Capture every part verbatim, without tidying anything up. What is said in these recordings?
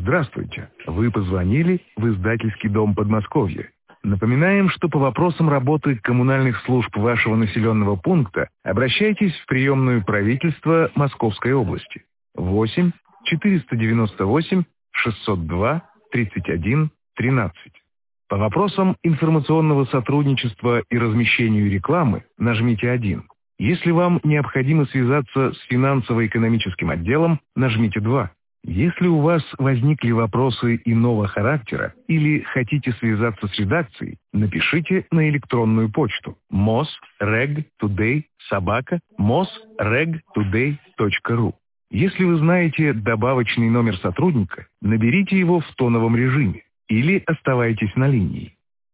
Здравствуйте. Вы позвонили в издательский дом Подмосковья. Напоминаем, что по вопросам работы коммунальных служб вашего населенного пункта обращайтесь в приемную правительства Московской области. восемь четыреста девяносто восемь шестьсот два тридцать один тринадцать. По вопросам информационного сотрудничества и размещению рекламы нажмите один. Если вам необходимо связаться с финансово-экономическим отделом, нажмите два. Если у вас возникли вопросы иного характера или хотите связаться с редакцией, напишите на электронную почту mosregtoday собака mosregtoday точка ру. Если вы знаете добавочный номер сотрудника, наберите его в тоновом режиме или оставайтесь на линии.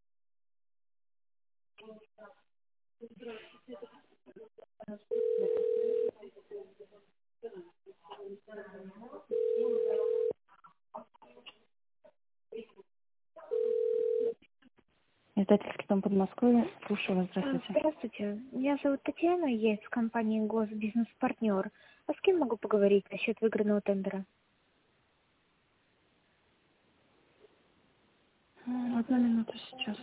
Издательский дом Подмосковья. Слушаю вас. Здравствуйте. Здравствуйте. Меня зовут Татьяна, я из компании «Госбизнес-партнер». А с кем могу поговорить насчет выигранного тендера? Одну минуту сейчас.